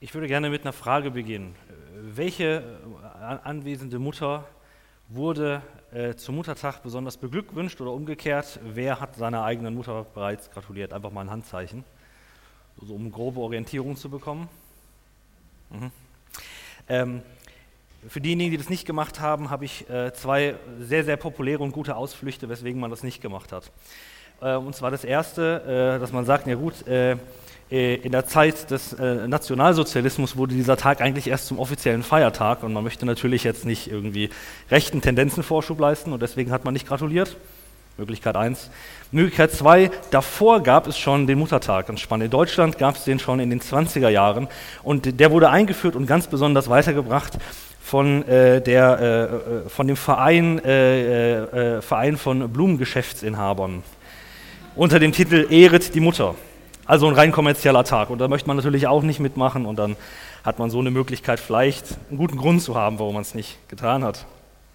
Ich würde gerne mit einer Frage beginnen. Welche anwesende Mutter wurde zum Muttertag besonders beglückwünscht oder umgekehrt? Wer hat seiner eigenen Mutter bereits gratuliert? Einfach mal ein Handzeichen, so um grobe Orientierung zu bekommen. Für diejenigen, die das nicht gemacht haben, habe ich zwei sehr, sehr populäre und gute Ausflüchte, weswegen man das nicht gemacht hat. Und zwar das erste, dass man sagt, ja gut, in der Zeit des Nationalsozialismus wurde dieser Tag eigentlich erst zum offiziellen Feiertag und man möchte natürlich jetzt nicht irgendwie rechten Tendenzen Vorschub leisten und deswegen hat man nicht gratuliert. Möglichkeit 1. Möglichkeit 2, davor gab es schon den Muttertag. Ganz spannend. In Deutschland gab es den schon in den 20er Jahren und der wurde eingeführt und ganz besonders weitergebracht von dem Verein von Blumengeschäftsinhabern unter dem Titel Ehret die Mutter. Also ein rein kommerzieller Tag und da möchte man natürlich auch nicht mitmachen und dann hat man so eine Möglichkeit, vielleicht einen guten Grund zu haben, warum man es nicht getan hat.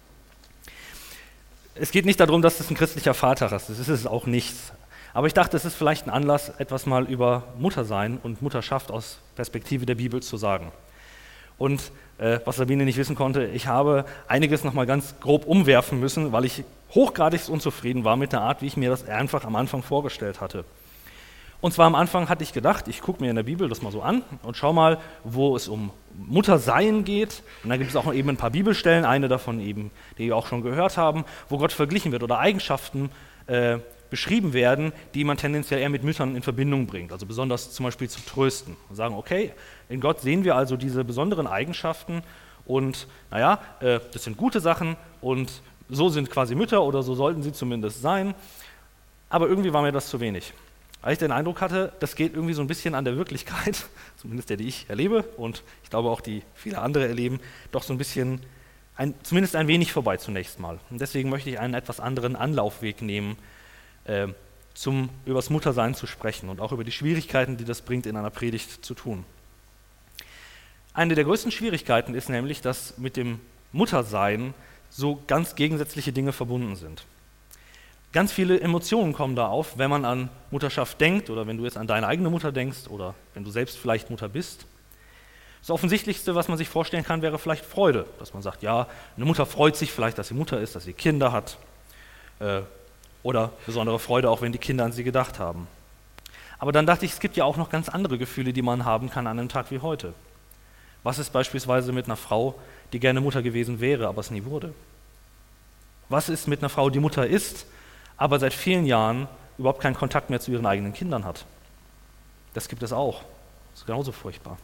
Es geht nicht darum, dass es ein christlicher Vater ist, das ist es auch nicht. Aber ich dachte, es ist vielleicht ein Anlass, etwas mal über Muttersein und Mutterschaft aus Perspektive der Bibel zu sagen. Und was Sabine nicht wissen konnte, ich habe einiges nochmal ganz grob umwerfen müssen, weil ich hochgradig unzufrieden war mit der Art, wie ich mir das einfach am Anfang vorgestellt hatte. Und zwar am Anfang hatte ich gedacht, ich gucke mir in der Bibel das mal so an und schau mal, wo es um Muttersein geht. Und dann gibt es auch eben ein paar Bibelstellen, eine davon eben, die wir auch schon gehört haben, wo Gott verglichen wird oder Eigenschaften beschrieben werden, die man tendenziell eher mit Müttern in Verbindung bringt. Also besonders zum Beispiel zu trösten. Und sagen, okay, in Gott sehen wir also diese besonderen Eigenschaften und naja, das sind gute Sachen und so sind quasi Mütter oder so sollten sie zumindest sein. Aber irgendwie war mir das zu wenig. Weil ich den Eindruck hatte, das geht irgendwie so ein bisschen an der Wirklichkeit, zumindest der, die ich erlebe und ich glaube auch die viele andere erleben, doch so ein bisschen, zumindest ein wenig vorbei zunächst mal. Und deswegen möchte ich einen etwas anderen Anlaufweg nehmen, über das Muttersein zu sprechen und auch über die Schwierigkeiten, die das bringt, in einer Predigt zu tun. Eine der größten Schwierigkeiten ist nämlich, dass mit dem Muttersein so ganz gegensätzliche Dinge verbunden sind. Ganz viele Emotionen kommen da auf, wenn man an Mutterschaft denkt oder wenn du jetzt an deine eigene Mutter denkst oder wenn du selbst vielleicht Mutter bist. Das Offensichtlichste, was man sich vorstellen kann, wäre vielleicht Freude, dass man sagt, ja, eine Mutter freut sich vielleicht, dass sie Mutter ist, dass sie Kinder hat oder besondere Freude, auch wenn die Kinder an sie gedacht haben. Aber dann dachte ich, es gibt ja auch noch ganz andere Gefühle, die man haben kann an einem Tag wie heute. Was ist beispielsweise mit einer Frau, die gerne Mutter gewesen wäre, aber es nie wurde? Was ist mit einer Frau, die Mutter ist, aber seit vielen Jahren überhaupt keinen Kontakt mehr zu ihren eigenen Kindern hat? Das gibt es auch. Das ist genauso furchtbar.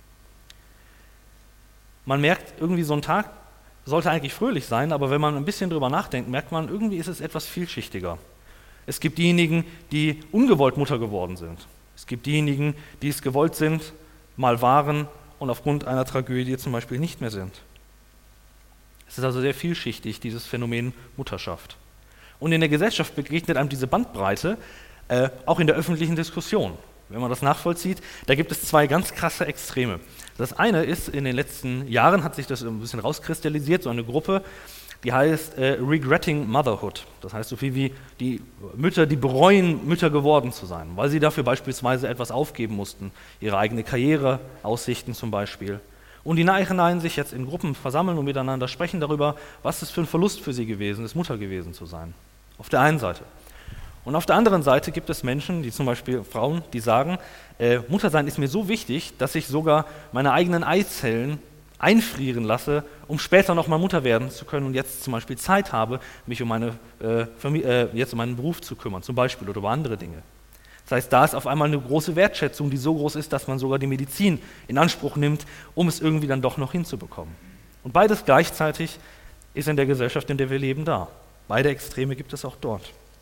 Man merkt, irgendwie so ein Tag sollte eigentlich fröhlich sein, aber wenn man ein bisschen drüber nachdenkt, merkt man, irgendwie ist es etwas vielschichtiger. Es gibt diejenigen, die ungewollt Mutter geworden sind. Es gibt diejenigen, die es gewollt sind, mal waren und aufgrund einer Tragödie zum Beispiel nicht mehr sind. Es ist also sehr vielschichtig, dieses Phänomen Mutterschaft. Und in der Gesellschaft begegnet einem diese Bandbreite auch in der öffentlichen Diskussion. Wenn man das nachvollzieht, da gibt es zwei ganz krasse Extreme. Das eine ist, in den letzten Jahren hat sich das ein bisschen rauskristallisiert, so eine Gruppe, die heißt Regretting Motherhood. Das heißt so viel wie die Mütter, die bereuen, Mütter geworden zu sein, weil sie dafür beispielsweise etwas aufgeben mussten, ihre eigene Karriere, Aussichten zum Beispiel. Und die Nachhinein sich jetzt in Gruppen versammeln und miteinander sprechen darüber, was es für ein Verlust für sie gewesen ist, Mutter gewesen zu sein. Auf der einen Seite. Und auf der anderen Seite gibt es Menschen, die zum Beispiel Frauen, die sagen, Muttersein ist mir so wichtig, dass ich sogar meine eigenen Eizellen einfrieren lasse, um später nochmal Mutter werden zu können und jetzt zum Beispiel Zeit habe, mich um meine jetzt um meinen Beruf zu kümmern, zum Beispiel, oder über andere Dinge. Das heißt, da ist auf einmal eine große Wertschätzung, die so groß ist, dass man sogar die Medizin in Anspruch nimmt, um es irgendwie dann doch noch hinzubekommen. Und beides gleichzeitig ist in der Gesellschaft, in der wir leben, da. Beide Extreme gibt es auch dort.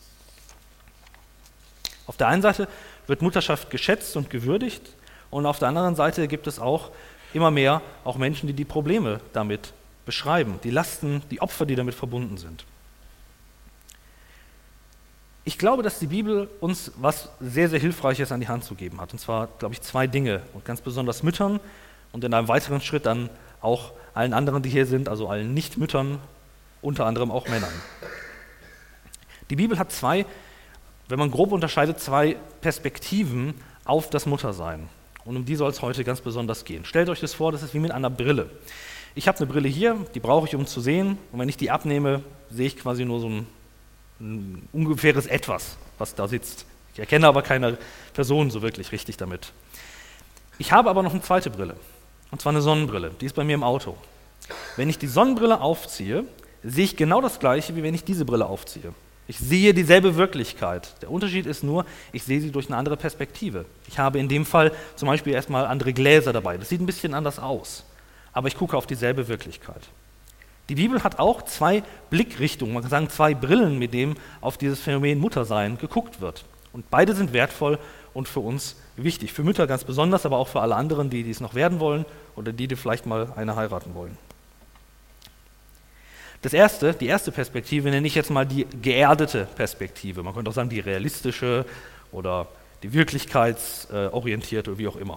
Auf der einen Seite wird Mutterschaft geschätzt und gewürdigt und auf der anderen Seite gibt es auch immer mehr auch Menschen, die die Probleme damit beschreiben, die Lasten, die Opfer, die damit verbunden sind. Ich glaube, dass die Bibel uns was sehr, sehr Hilfreiches an die Hand zu geben hat. Und zwar, glaube ich, zwei Dinge. Und ganz besonders Müttern und in einem weiteren Schritt dann auch allen anderen, die hier sind, also allen Nicht-Müttern, unter anderem auch Männern. Die Bibel hat zwei, wenn man grob unterscheidet, zwei Perspektiven auf das Muttersein. Und um die soll es heute ganz besonders gehen. Stellt euch das vor, das ist wie mit einer Brille. Ich habe eine Brille hier, die brauche ich, um zu sehen. Und wenn ich die abnehme, sehe ich quasi nur so ein ungefähres Etwas, was da sitzt. Ich erkenne aber keine Person so wirklich richtig damit. Ich habe aber noch eine zweite Brille, und zwar eine Sonnenbrille. Die ist bei mir im Auto. Wenn ich die Sonnenbrille aufziehe, sehe ich genau das Gleiche, wie wenn ich diese Brille aufziehe. Ich sehe dieselbe Wirklichkeit. Der Unterschied ist nur, ich sehe sie durch eine andere Perspektive. Ich habe in dem Fall zum Beispiel erstmal andere Gläser dabei. Das sieht ein bisschen anders aus, aber ich gucke auf dieselbe Wirklichkeit. Die Bibel hat auch zwei Blickrichtungen, man kann sagen zwei Brillen, mit denen auf dieses Phänomen Muttersein geguckt wird. Und beide sind wertvoll und für uns wichtig. Für Mütter ganz besonders, aber auch für alle anderen, die es noch werden wollen oder die vielleicht mal eine heiraten wollen. Die erste Perspektive nenne ich jetzt mal die geerdete Perspektive. Man könnte auch sagen die realistische oder die wirklichkeitsorientierte, wie auch immer.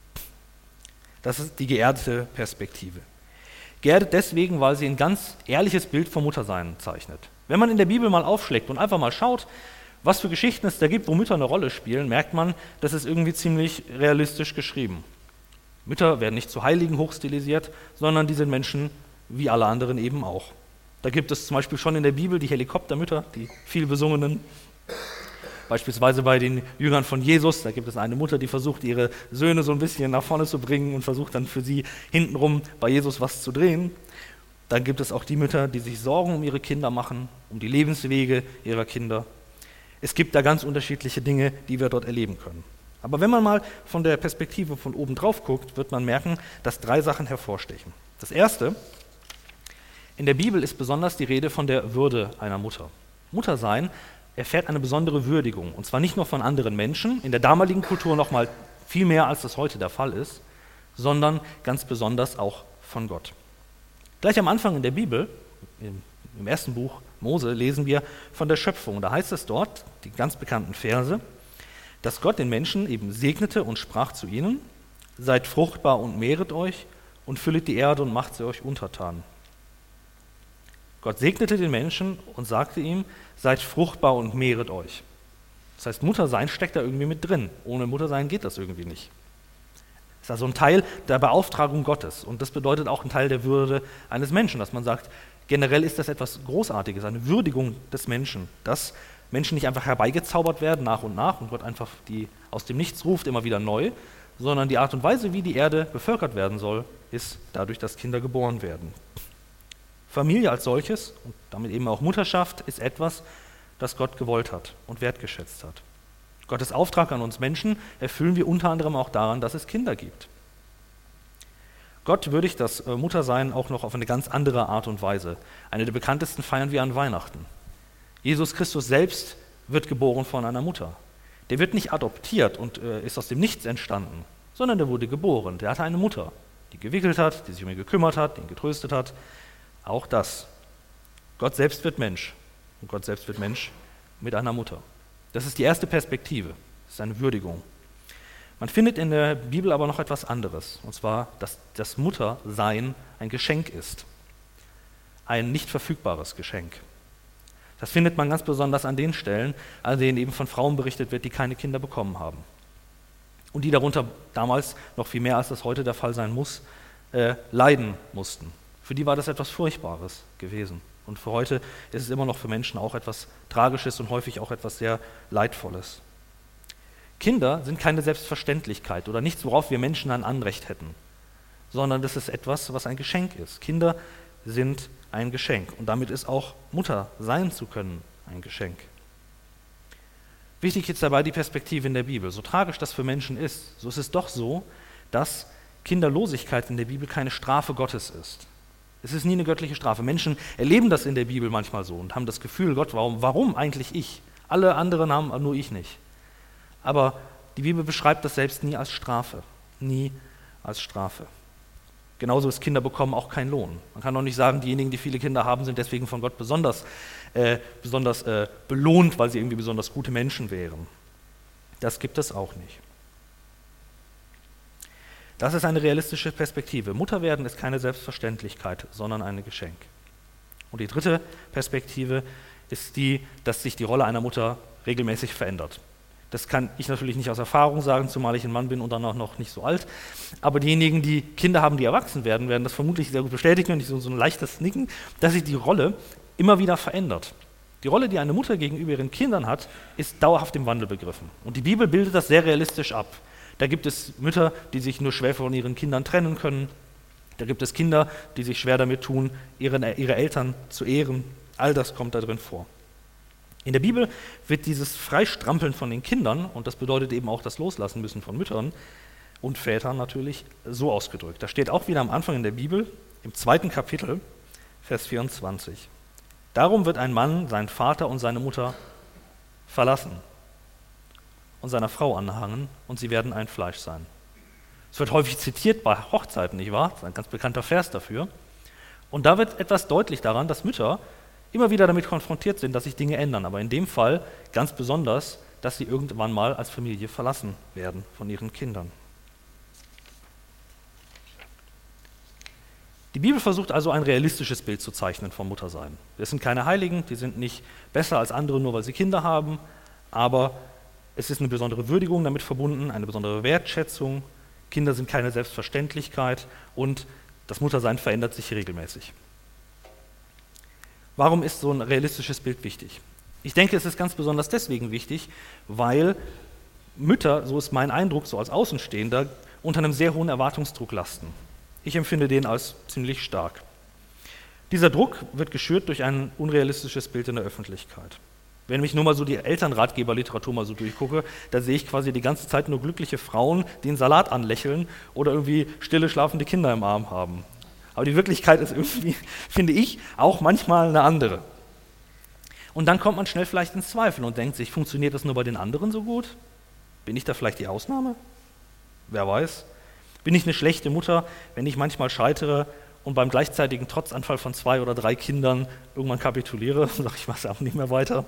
Das ist die geerdete Perspektive. Geerdet deswegen, weil sie ein ganz ehrliches Bild vom Muttersein zeichnet. Wenn man in der Bibel mal aufschlägt und einfach mal schaut, was für Geschichten es da gibt, wo Mütter eine Rolle spielen, merkt man, das ist irgendwie ziemlich realistisch geschrieben. Mütter werden nicht zu Heiligen hochstilisiert, sondern die sind Menschen wie alle anderen eben auch. Da gibt es zum Beispiel schon in der Bibel die Helikoptermütter, die viel besungenen. Beispielsweise bei den Jüngern von Jesus, da gibt es eine Mutter, die versucht, ihre Söhne so ein bisschen nach vorne zu bringen und versucht dann für sie hintenrum bei Jesus was zu drehen. Dann gibt es auch die Mütter, die sich Sorgen um ihre Kinder machen, um die Lebenswege ihrer Kinder. Es gibt da ganz unterschiedliche Dinge, die wir dort erleben können. Aber wenn man mal von der Perspektive von oben drauf guckt, wird man merken, dass 3 Sachen hervorstechen. Das erste: In der Bibel ist besonders die Rede von der Würde einer Mutter. Muttersein erfährt eine besondere Würdigung, und zwar nicht nur von anderen Menschen, in der damaligen Kultur noch mal viel mehr, als das heute der Fall ist, sondern ganz besonders auch von Gott. Gleich am Anfang in der Bibel, im ersten Buch Mose, lesen wir von der Schöpfung. Da heißt es dort, die ganz bekannten Verse, dass Gott den Menschen eben segnete und sprach zu ihnen: Seid fruchtbar und mehret euch und füllet die Erde und macht sie euch untertan. Gott segnete den Menschen und sagte ihm: Seid fruchtbar und mehret euch. Das heißt, Muttersein steckt da irgendwie mit drin. Ohne Muttersein geht das irgendwie nicht. Das ist also ein Teil der Beauftragung Gottes. Und das bedeutet auch ein Teil der Würde eines Menschen, dass man sagt, generell ist das etwas Großartiges, eine Würdigung des Menschen, dass Menschen nicht einfach herbeigezaubert werden nach und Gott einfach die aus dem Nichts ruft, immer wieder neu, sondern die Art und Weise, wie die Erde bevölkert werden soll, ist dadurch, dass Kinder geboren werden. Familie als solches und damit eben auch Mutterschaft ist etwas, das Gott gewollt hat und wertgeschätzt hat. Gottes Auftrag an uns Menschen erfüllen wir unter anderem auch daran, dass es Kinder gibt. Gott würdigt das Muttersein auch noch auf eine ganz andere Art und Weise. Eine der bekanntesten feiern wir an Weihnachten. Jesus Christus selbst wird geboren von einer Mutter. Der wird nicht adoptiert und ist aus dem Nichts entstanden, sondern der wurde geboren. Der hatte eine Mutter, die gewickelt hat, die sich um ihn gekümmert hat, ihn getröstet hat. Auch das. Gott selbst wird Mensch. Und Gott selbst wird Mensch mit einer Mutter. Das ist die erste Perspektive. Das ist eine Würdigung. Man findet in der Bibel aber noch etwas anderes. Und zwar, dass das Muttersein ein Geschenk ist. Ein nicht verfügbares Geschenk. Das findet man ganz besonders an den Stellen, an denen eben von Frauen berichtet wird, die keine Kinder bekommen haben. Und die darunter damals noch viel mehr, als das heute der Fall sein muss, leiden mussten. Für die war das etwas Furchtbares gewesen. Und für heute ist es immer noch für Menschen auch etwas Tragisches und häufig auch etwas sehr Leidvolles. Kinder sind keine Selbstverständlichkeit oder nichts, worauf wir Menschen ein Anrecht hätten, sondern das ist etwas, was ein Geschenk ist. Kinder sind ein Geschenk und damit ist auch Mutter sein zu können ein Geschenk. Wichtig ist dabei die Perspektive in der Bibel. So tragisch das für Menschen ist, so ist es doch so, dass Kinderlosigkeit in der Bibel keine Strafe Gottes ist. Es ist nie eine göttliche Strafe. Menschen erleben das in der Bibel manchmal so und haben das Gefühl, Gott, warum eigentlich ich? Alle anderen haben, nur ich nicht. Aber die Bibel beschreibt das selbst nie als Strafe. Nie als Strafe. Genauso ist Kinder bekommen auch kein Lohn. Man kann auch nicht sagen, diejenigen, die viele Kinder haben, sind deswegen von Gott besonders belohnt, weil sie irgendwie besonders gute Menschen wären. Das gibt es auch nicht. Das ist eine realistische Perspektive. Mutterwerden ist keine Selbstverständlichkeit, sondern ein Geschenk. Und die dritte Perspektive ist die, dass sich die Rolle einer Mutter regelmäßig verändert. Das kann ich natürlich nicht aus Erfahrung sagen, zumal ich ein Mann bin und dann auch noch nicht so alt. Aber diejenigen, die Kinder haben, die erwachsen werden, werden das vermutlich sehr gut bestätigen, und so ein leichtes Nicken, dass sich die Rolle immer wieder verändert. Die Rolle, die eine Mutter gegenüber ihren Kindern hat, ist dauerhaft im Wandel begriffen. Und die Bibel bildet das sehr realistisch ab. Da gibt es Mütter, die sich nur schwer von ihren Kindern trennen können. Da gibt es Kinder, die sich schwer damit tun, ihre Eltern zu ehren. All das kommt da drin vor. In der Bibel wird dieses Freistrampeln von den Kindern, und das bedeutet eben auch das Loslassen müssen von Müttern und Vätern natürlich, so ausgedrückt. Da steht auch wieder am Anfang in der Bibel, im 2. Kapitel, Vers 24. Darum wird ein Mann seinen Vater und seine Mutter verlassen und seiner Frau anhangen, und sie werden ein Fleisch sein. Es wird häufig zitiert bei Hochzeiten, nicht wahr? Das ist ein ganz bekannter Vers dafür. Und da wird etwas deutlich daran, dass Mütter immer wieder damit konfrontiert sind, dass sich Dinge ändern. Aber in dem Fall ganz besonders, dass sie irgendwann mal als Familie verlassen werden von ihren Kindern. Die Bibel versucht also ein realistisches Bild zu zeichnen vom Muttersein. Das sind keine Heiligen, die sind nicht besser als andere, nur weil sie Kinder haben, aber es ist eine besondere Würdigung damit verbunden, eine besondere Wertschätzung. Kinder sind keine Selbstverständlichkeit und das Muttersein verändert sich regelmäßig. Warum ist so ein realistisches Bild wichtig? Ich denke, es ist ganz besonders deswegen wichtig, weil Mütter, so ist mein Eindruck, so als Außenstehender, unter einem sehr hohen Erwartungsdruck lasten. Ich empfinde den als ziemlich stark. Dieser Druck wird geschürt durch ein unrealistisches Bild in der Öffentlichkeit. Wenn ich nur mal so die Elternratgeberliteratur mal so durchgucke, da sehe ich quasi die ganze Zeit nur glückliche Frauen, die einen Salat anlächeln oder irgendwie stille, schlafende Kinder im Arm haben. Aber die Wirklichkeit ist irgendwie, finde ich, auch manchmal eine andere. Und dann kommt man schnell vielleicht ins Zweifel und denkt sich, funktioniert das nur bei den anderen so gut? Bin ich da vielleicht die Ausnahme? Wer weiß. Bin ich eine schlechte Mutter, wenn ich manchmal scheitere und beim gleichzeitigen Trotzanfall von 2 oder 3 Kindern irgendwann kapituliere, sage ich, mach's auch nicht mehr weiter.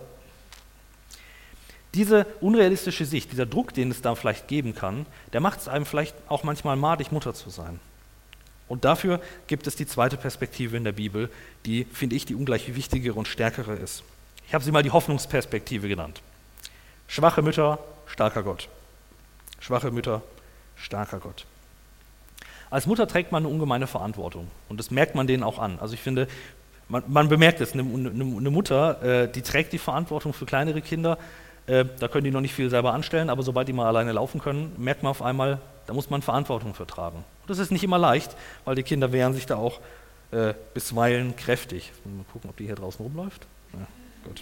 Diese unrealistische Sicht, dieser Druck, den es da vielleicht geben kann, der macht es einem vielleicht auch manchmal madig, Mutter zu sein. Und dafür gibt es die zweite Perspektive in der Bibel, die, finde ich, die ungleich wichtigere und stärkere ist. Ich habe sie mal die Hoffnungsperspektive genannt. Schwache Mütter, starker Gott. Schwache Mütter, starker Gott. Als Mutter trägt man eine ungemeine Verantwortung und das merkt man denen auch an. Also ich finde, man bemerkt es, eine Mutter, die trägt die Verantwortung für kleinere Kinder, da können die noch nicht viel selber anstellen, aber sobald die mal alleine laufen können, merkt man auf einmal, da muss man Verantwortung für tragen. Und das ist nicht immer leicht, weil die Kinder wehren sich da auch bisweilen kräftig. Mal gucken, ob die hier draußen rumläuft. Ja, gut.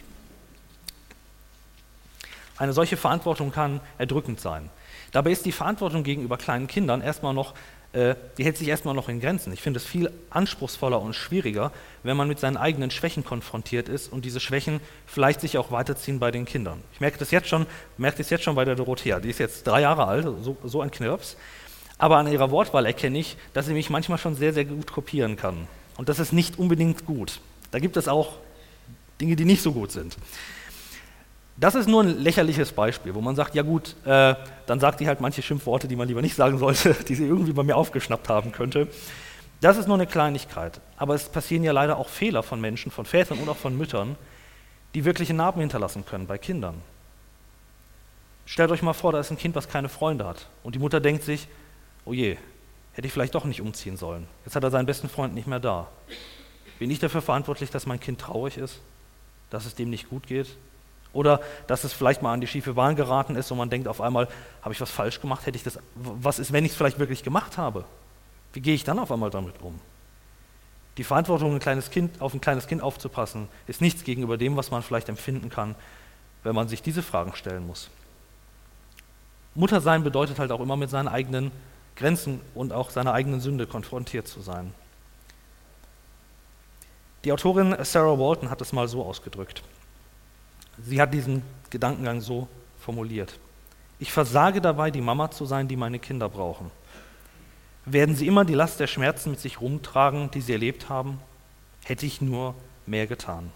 Eine solche Verantwortung kann erdrückend sein. Dabei ist die Verantwortung gegenüber kleinen Kindern erstmal noch, die hält sich erstmal noch in Grenzen. Ich finde es viel anspruchsvoller und schwieriger, wenn man mit seinen eigenen Schwächen konfrontiert ist und diese Schwächen vielleicht sich auch weiterziehen bei den Kindern. Ich merke das jetzt schon bei der Dorothea. Die ist jetzt 3 Jahre alt, so ein Knirps. Aber an ihrer Wortwahl erkenne ich, dass sie mich manchmal schon sehr, sehr gut kopieren kann. Und das ist nicht unbedingt gut. Da gibt es auch Dinge, die nicht so gut sind. Das ist nur ein lächerliches Beispiel, wo man sagt, ja gut, dann sagt die halt manche Schimpfworte, die man lieber nicht sagen sollte, die sie irgendwie bei mir aufgeschnappt haben könnte. Das ist nur eine Kleinigkeit. Aber es passieren ja leider auch Fehler von Menschen, von Vätern und auch von Müttern, die wirkliche Narben hinterlassen können bei Kindern. Stellt euch mal vor, da ist ein Kind, was keine Freunde hat. Und die Mutter denkt sich, oh je, hätte ich vielleicht doch nicht umziehen sollen. Jetzt hat er seinen besten Freund nicht mehr da. Bin ich dafür verantwortlich, dass mein Kind traurig ist? Dass es dem nicht gut geht? Oder dass es vielleicht mal an die schiefe Bahn geraten ist und man denkt auf einmal, habe ich was falsch gemacht? Was ist, wenn ich es vielleicht wirklich gemacht habe? Wie gehe ich dann auf einmal damit um? Die Verantwortung, auf ein kleines Kind aufzupassen, ist nichts gegenüber dem, was man vielleicht empfinden kann, wenn man sich diese Fragen stellen muss. Muttersein bedeutet halt auch immer mit seinen eigenen Grenzen und auch seiner eigenen Sünde konfrontiert zu sein. Die Autorin Sarah Walton hat es mal so ausgedrückt. Sie hat diesen Gedankengang so formuliert. Ich versage dabei, die Mama zu sein, die meine Kinder brauchen. Werden sie immer die Last der Schmerzen mit sich rumtragen, die sie erlebt haben? Hätte ich nur mehr getan.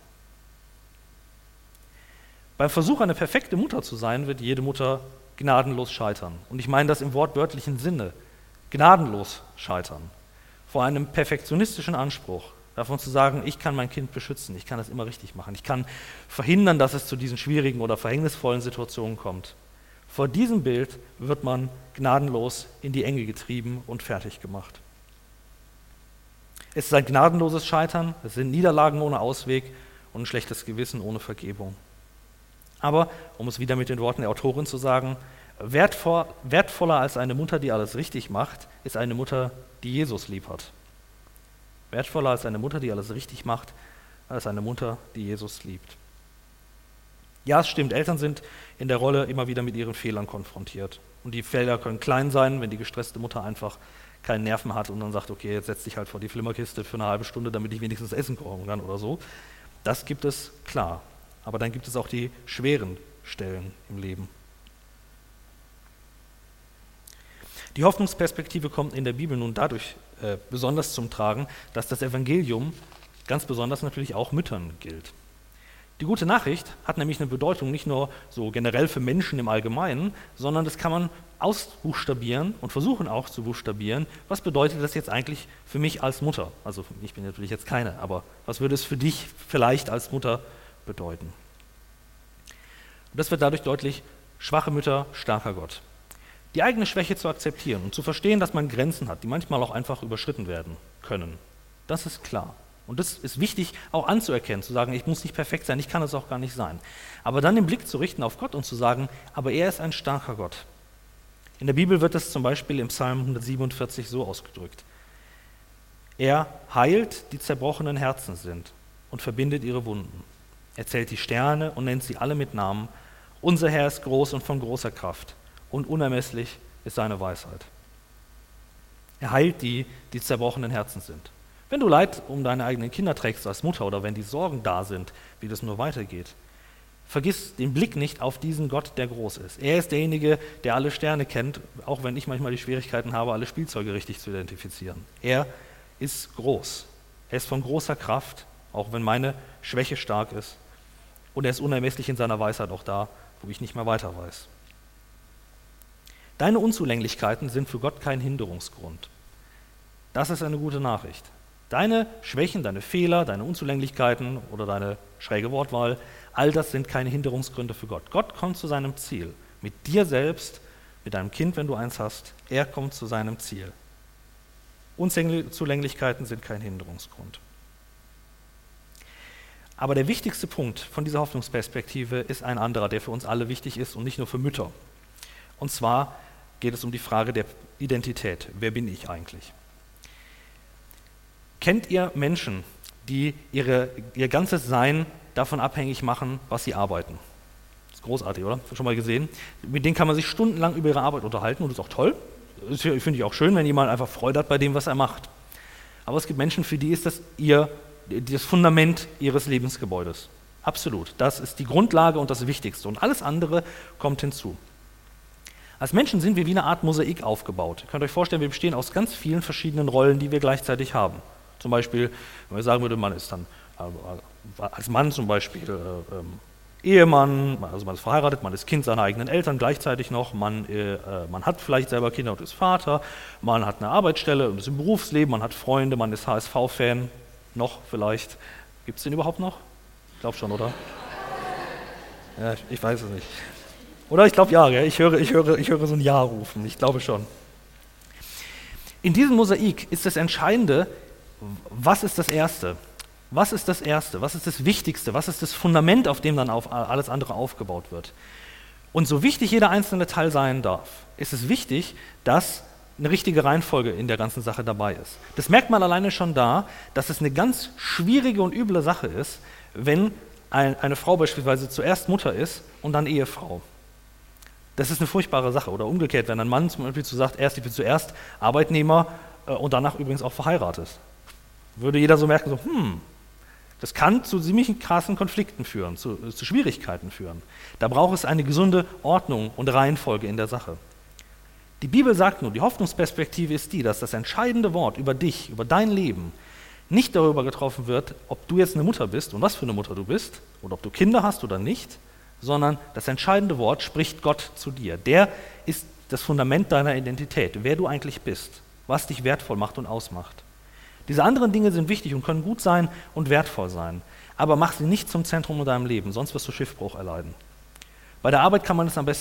Beim Versuch, eine perfekte Mutter zu sein, wird jede Mutter gnadenlos scheitern. Und ich meine das im wortwörtlichen Sinne. Gnadenlos scheitern. Vor einem perfektionistischen Anspruch. Davon zu sagen, ich kann mein Kind beschützen, ich kann das immer richtig machen, ich kann verhindern, dass es zu diesen schwierigen oder verhängnisvollen Situationen kommt. Vor diesem Bild wird man gnadenlos in die Enge getrieben und fertig gemacht. Es ist ein gnadenloses Scheitern, es sind Niederlagen ohne Ausweg und ein schlechtes Gewissen ohne Vergebung. Aber, um es wieder mit den Worten der Autorin zu sagen, wertvoller als eine Mutter, die alles richtig macht, ist eine Mutter, die Jesus lieb hat. Wertvoller als eine Mutter, die alles richtig macht, als eine Mutter, die Jesus liebt. Ja, es stimmt, Eltern sind in der Rolle immer wieder mit ihren Fehlern konfrontiert. Und die Fehler können klein sein, wenn die gestresste Mutter einfach keinen Nerven hat und dann sagt, okay, jetzt setz dich halt vor die Flimmerkiste für eine halbe Stunde, damit ich wenigstens Essen kochen kann oder so. Das gibt es, klar. Aber dann gibt es auch die schweren Stellen im Leben. Die Hoffnungsperspektive kommt in der Bibel nun dadurch besonders zum Tragen, dass das Evangelium ganz besonders natürlich auch Müttern gilt. Die gute Nachricht hat nämlich eine Bedeutung nicht nur so generell für Menschen im Allgemeinen, sondern das kann man ausbuchstabieren und versuchen auch zu buchstabieren. Was bedeutet das jetzt eigentlich für mich als Mutter? Also ich bin natürlich jetzt keine, aber was würde es für dich vielleicht als Mutter bedeuten? Und das wird dadurch deutlich: schwache Mütter, starker Gott. Die eigene Schwäche zu akzeptieren und zu verstehen, dass man Grenzen hat, die manchmal auch einfach überschritten werden können. Das ist klar. Und das ist wichtig auch anzuerkennen, zu sagen, ich muss nicht perfekt sein, ich kann es auch gar nicht sein. Aber dann den Blick zu richten auf Gott und zu sagen, aber er ist ein starker Gott. In der Bibel wird das zum Beispiel im Psalm 147 so ausgedrückt: Er heilt, die zerbrochenen Herzen sind und verbindet ihre Wunden. Er zählt die Sterne und nennt sie alle mit Namen. Unser Herr ist groß und von großer Kraft und unermesslich ist seine Weisheit. Er heilt die zerbrochenen Herzen sind. Wenn du Leid um deine eigenen Kinder trägst als Mutter oder wenn die Sorgen da sind, wie das nur weitergeht, vergiss den Blick nicht auf diesen Gott, der groß ist. Er ist derjenige, der alle Sterne kennt, auch wenn ich manchmal die Schwierigkeiten habe, alle Spielzeuge richtig zu identifizieren. Er ist groß. Er ist von großer Kraft, auch wenn meine Schwäche stark ist. Und er ist unermesslich in seiner Weisheit auch da, wo ich nicht mehr weiter weiß. Deine Unzulänglichkeiten sind für Gott kein Hinderungsgrund. Das ist eine gute Nachricht. Deine Schwächen, deine Fehler, deine Unzulänglichkeiten oder deine schräge Wortwahl, all das sind keine Hinderungsgründe für Gott. Gott kommt zu seinem Ziel. Mit dir selbst, mit deinem Kind, wenn du eins hast, er kommt zu seinem Ziel. Unzulänglichkeiten sind kein Hinderungsgrund. Aber der wichtigste Punkt von dieser Hoffnungsperspektive ist ein anderer, der für uns alle wichtig ist und nicht nur für Mütter. Und zwar geht es um die Frage der Identität. Wer bin ich eigentlich? Kennt ihr Menschen, die ihr ganzes Sein davon abhängig machen, was sie arbeiten? Das ist großartig, oder? Schon mal gesehen? Mit denen kann man sich stundenlang über ihre Arbeit unterhalten und das ist auch toll. Das finde ich auch schön, wenn jemand einfach Freude hat bei dem, was er macht. Aber es gibt Menschen, für die ist das das Fundament ihres Lebensgebäudes. Absolut. Das ist die Grundlage und das Wichtigste. Und alles andere kommt hinzu. Als Menschen sind wir wie eine Art Mosaik aufgebaut. Ihr könnt euch vorstellen, wir bestehen aus ganz vielen verschiedenen Rollen, die wir gleichzeitig haben. Zum Beispiel, wenn man sagen würde, man ist dann als Mann zum Beispiel Ehemann, also man ist verheiratet, man ist Kind seiner eigenen Eltern gleichzeitig noch, man hat vielleicht selber Kinder und ist Vater, man hat eine Arbeitsstelle und ist im Berufsleben, man hat Freunde, man ist HSV-Fan, noch vielleicht. Gibt es den überhaupt noch? Ich glaube schon, oder? Ja, ich weiß es nicht. Oder ich glaube ja, gell? Ich höre so ein Ja rufen, ich glaube schon. In diesem Mosaik ist das Entscheidende, was ist das Erste? Was ist das Erste? Was ist das Wichtigste? Was ist das Fundament, auf dem dann alles andere aufgebaut wird? Und so wichtig jeder einzelne Teil sein darf, ist es wichtig, dass eine richtige Reihenfolge in der ganzen Sache dabei ist. Das merkt man alleine schon da, dass es eine ganz schwierige und üble Sache ist, wenn eine Frau beispielsweise zuerst Mutter ist und dann Ehefrau. Das ist eine furchtbare Sache. Oder umgekehrt, wenn ein Mann zum Beispiel sagt, ich bin zuerst Arbeitnehmer und danach übrigens auch verheiratet. Würde jeder so merken, das kann zu ziemlich krassen Konflikten führen, zu Schwierigkeiten führen. Da braucht es eine gesunde Ordnung und Reihenfolge in der Sache. Die Bibel sagt nur, die Hoffnungsperspektive ist die, dass das entscheidende Wort über dich, über dein Leben, nicht darüber getroffen wird, ob du jetzt eine Mutter bist und was für eine Mutter du bist, oder ob du Kinder hast oder nicht, sondern das entscheidende Wort spricht Gott zu dir. Der ist das Fundament deiner Identität, wer du eigentlich bist, was dich wertvoll macht und ausmacht. Diese anderen Dinge sind wichtig und können gut sein und wertvoll sein, aber mach sie nicht zum Zentrum in deinem Leben, sonst wirst du Schiffbruch erleiden. Bei der Arbeit kann man es am besten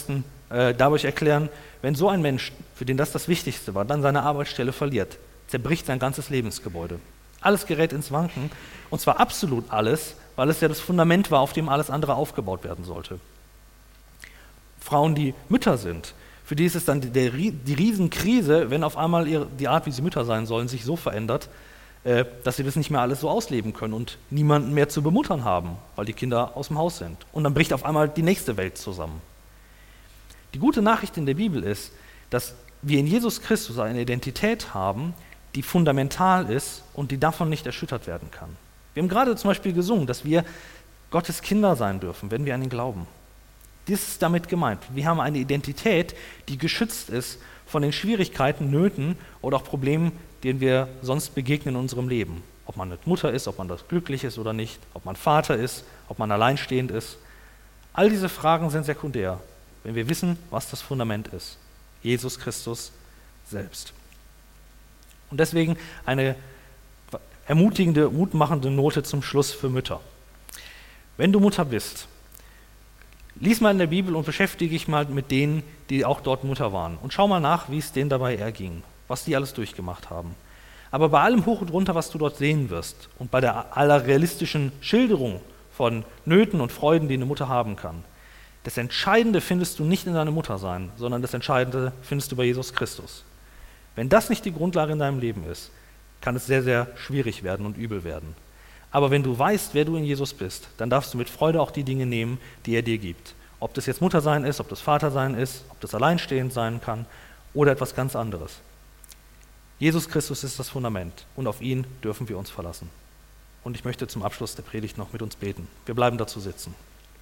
dadurch erklären, wenn so ein Mensch, für den das Wichtigste war, dann seine Arbeitsstelle verliert, zerbricht sein ganzes Lebensgebäude. Alles gerät ins Wanken, und zwar absolut alles, weil es ja das Fundament war, auf dem alles andere aufgebaut werden sollte. Frauen, die Mütter sind, für die ist es dann die Riesenkrise, wenn auf einmal die Art, wie sie Mütter sein sollen, sich so verändert, dass sie das nicht mehr alles so ausleben können und niemanden mehr zu bemuttern haben, weil die Kinder aus dem Haus sind. Und dann bricht auf einmal die nächste Welt zusammen. Die gute Nachricht in der Bibel ist, dass wir in Jesus Christus eine Identität haben, die fundamental ist und die davon nicht erschüttert werden kann. Wir haben gerade zum Beispiel gesungen, dass wir Gottes Kinder sein dürfen, wenn wir an ihn glauben. Dies ist damit gemeint. Wir haben eine Identität, die geschützt ist von den Schwierigkeiten, Nöten oder auch Problemen, denen wir sonst begegnen in unserem Leben. Ob man eine Mutter ist, ob man das glücklich ist oder nicht, ob man Vater ist, ob man alleinstehend ist. All diese Fragen sind sekundär, wenn wir wissen, was das Fundament ist. Jesus Christus selbst. Und deswegen eine ermutigende, mutmachende Note zum Schluss für Mütter. Wenn du Mutter bist, lies mal in der Bibel und beschäftige dich mal mit denen, die auch dort Mutter waren. Und schau mal nach, wie es denen dabei erging, was die alles durchgemacht haben. Aber bei allem Hoch und Runter, was du dort sehen wirst und bei der aller realistischen Schilderung von Nöten und Freuden, die eine Mutter haben kann, das Entscheidende findest du nicht in deinem Muttersein, sondern das Entscheidende findest du bei Jesus Christus. Wenn das nicht die Grundlage in deinem Leben ist, kann es sehr, sehr schwierig werden und übel werden. Aber wenn du weißt, wer du in Jesus bist, dann darfst du mit Freude auch die Dinge nehmen, die er dir gibt. Ob das jetzt Muttersein ist, ob das Vatersein ist, ob das alleinstehend sein kann oder etwas ganz anderes. Jesus Christus ist das Fundament und auf ihn dürfen wir uns verlassen. Und ich möchte zum Abschluss der Predigt noch mit uns beten. Wir bleiben dazu sitzen.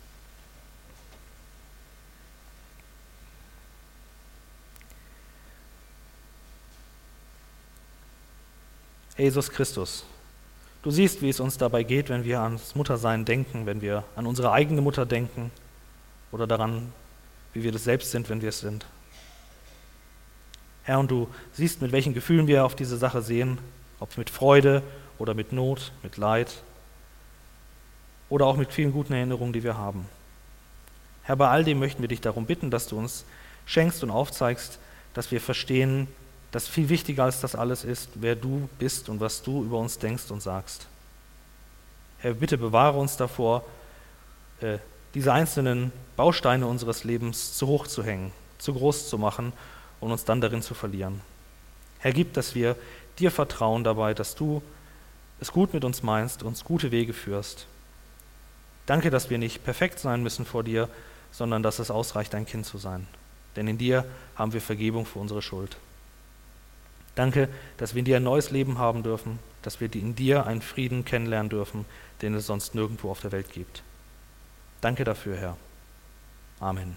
Jesus Christus, du siehst, wie es uns dabei geht, wenn wir ans Muttersein denken, wenn wir an unsere eigene Mutter denken oder daran, wie wir das selbst sind, wenn wir es sind. Herr, und du siehst, mit welchen Gefühlen wir auf diese Sache sehen, ob mit Freude oder mit Not, mit Leid oder auch mit vielen guten Erinnerungen, die wir haben. Herr, bei all dem möchten wir dich darum bitten, dass du uns schenkst und aufzeigst, dass wir verstehen, dass viel wichtiger als das alles ist, wer du bist und was du über uns denkst und sagst. Herr, bitte bewahre uns davor, diese einzelnen Bausteine unseres Lebens zu hoch zu hängen, zu groß zu machen und uns dann darin zu verlieren. Herr, gib, dass wir dir vertrauen dabei, dass du es gut mit uns meinst, uns gute Wege führst. Danke, dass wir nicht perfekt sein müssen vor dir, sondern dass es ausreicht, dein Kind zu sein. Denn in dir haben wir Vergebung für unsere Schuld. Danke, dass wir in dir ein neues Leben haben dürfen, dass wir in dir einen Frieden kennenlernen dürfen, den es sonst nirgendwo auf der Welt gibt. Danke dafür, Herr. Amen.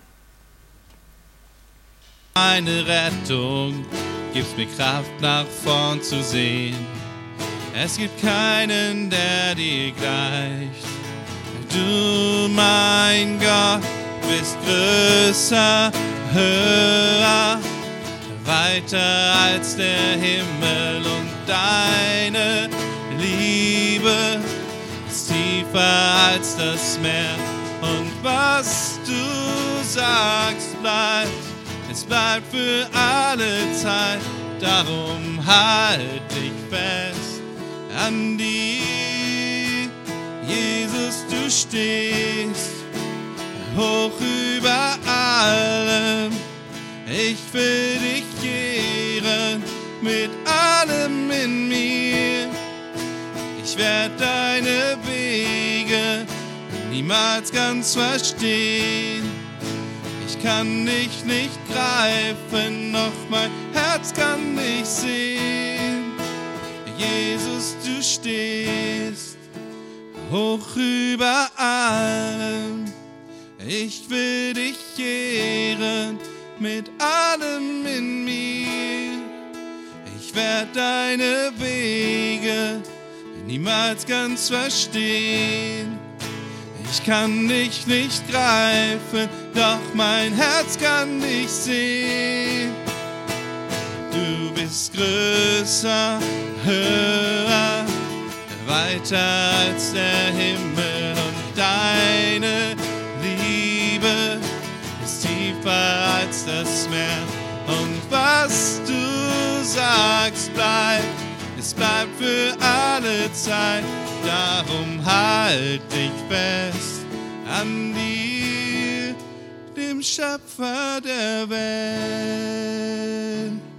Meine Rettung, gibst mir Kraft, nach vorn zu sehen. Es gibt keinen, der dir gleicht. Du, mein Gott, bist größer, höher, weiter als der Himmel, und deine Liebe ist tiefer als das Meer. Und was du sagst, bleibt, es bleibt für alle Zeit. Darum halt dich fest an dir. Jesus, du stehst hoch über allem. Ich will dich ehren mit allem in mir. Ich werde deine Wege niemals ganz verstehen. Ich kann dich nicht greifen, noch mein Herz kann dich sehen. Jesus, du stehst hoch über allem. Ich will dich ehren mit allem in mir. Ich werde deine Wege niemals ganz verstehen. Ich kann dich nicht greifen, doch mein Herz kann dich sehen. Du bist größer, höher, weiter als der Himmel, und deine Liebe ist tiefer als ist es mehr. Und was du sagst, bleibt. Es bleibt für alle Zeit. Darum halt dich fest an dir, dem Schöpfer der Welt.